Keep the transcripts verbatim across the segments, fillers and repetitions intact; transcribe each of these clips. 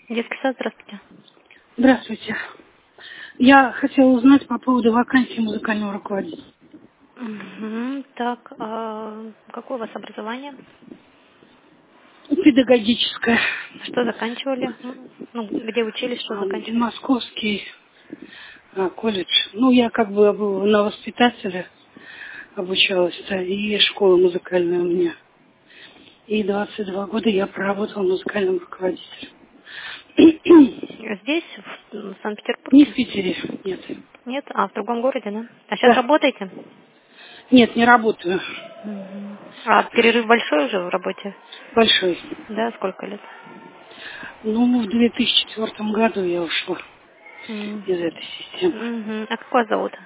Детский сад, здравствуйте. Здравствуйте. Я хотела узнать по поводу вакансии музыкального руководителя. Угу. Так, а какое у вас образование? Педагогическое. Что заканчивали? Ну, где учились, что А, заканчивали? Московский а, колледж. Ну, я как бы обу- на воспитателя обучалась, да, и школа музыкальная у меня. И двадцать два года я проработала музыкальным руководителем. Здесь, в Не в Санкт-Петербурге? Питере, нет. Нет? А в другом городе, да? А сейчас Да. работаете? Нет, не работаю. Мгм. А перерыв большой уже в работе? Большой. Да, сколько лет? Ну, в две тысячи четвёртом году я ушла М. из этой системы. Мгм. А как вас зовут?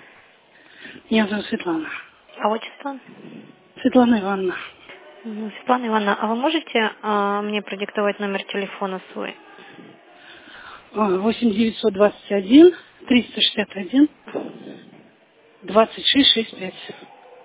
Меня зовут Светлана. А отчество? Светлана Ивановна. Мгм. Светлана Ивановна, а вы можете а, мне продиктовать номер телефона свой? восемь девятьсот двадцать один триста шестьдесят один двадцать шесть шестьдесят пять.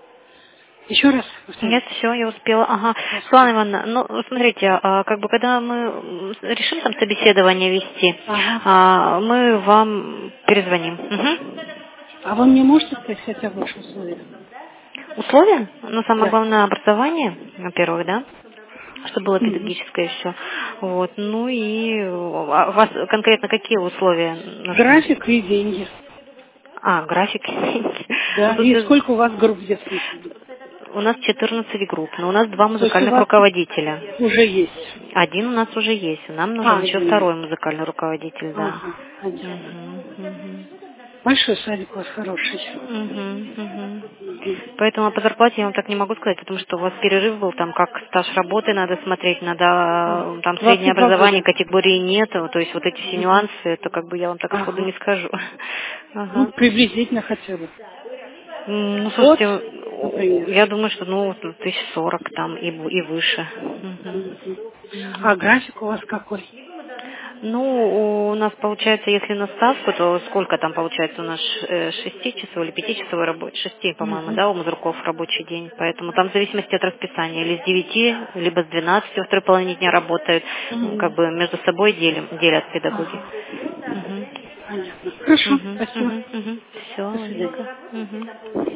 Еще раз Нет, повторите. все, я успела. Ага. Светлана Господи. Ивановна, ну, смотрите, а, как бы, когда мы м, решим там собеседование вести, Ага. а, мы вам перезвоним. Мгм. А вы мне можете сказать хотя бы ваши условия? Условия? Ну, самое Да. главное, образование, во-первых, да? Чтобы было Мгм. педагогическое все. Вот. Ну и а у вас конкретно какие условия нужны? График и деньги. А, график. Ну, Да. тут И без- сколько у вас групп в детском саду? У нас четырнадцать групп, но у нас два То есть у музыкальных вас руководителя. уже есть. Один у нас уже есть, нам А, нужен еще один второй есть. музыкальный руководитель, да. Ага, понятно. Мгм, мгм. Большой садик у вас хороший. Мгм, мгм. Мгм. Поэтому по зарплате я вам так не могу сказать, потому что у вас перерыв был, там как стаж работы надо смотреть, надо там среднее двадцать два образование, года. категории нет, то есть вот эти все Мгм. нюансы, это как бы я вам так сходу Ага. не скажу. Ну, Ага. приблизительно хотя бы. М, Ну, От, слушайте, о, например. я думаю, что ну вот тысяч сорок там и, в- и выше. Мгм. Мгм. Мгм. А график у вас какой? Ну, у нас получается, если на ставку, то сколько там получается у нас э, шестичасовой или пятичасовой рабочий, шести, по-моему, Мгм. да, у мазурков рабочий день. Поэтому там в зависимости от расписания, или с девяти, либо с двенадцати во второй половине дня работают, М, как Мгм. бы между собой делим, делят педагоги. Ага. Угу. Понятно. Хорошо, Угу. спасибо. Угу. Угу. Все, До свидания. ладненько. Угу.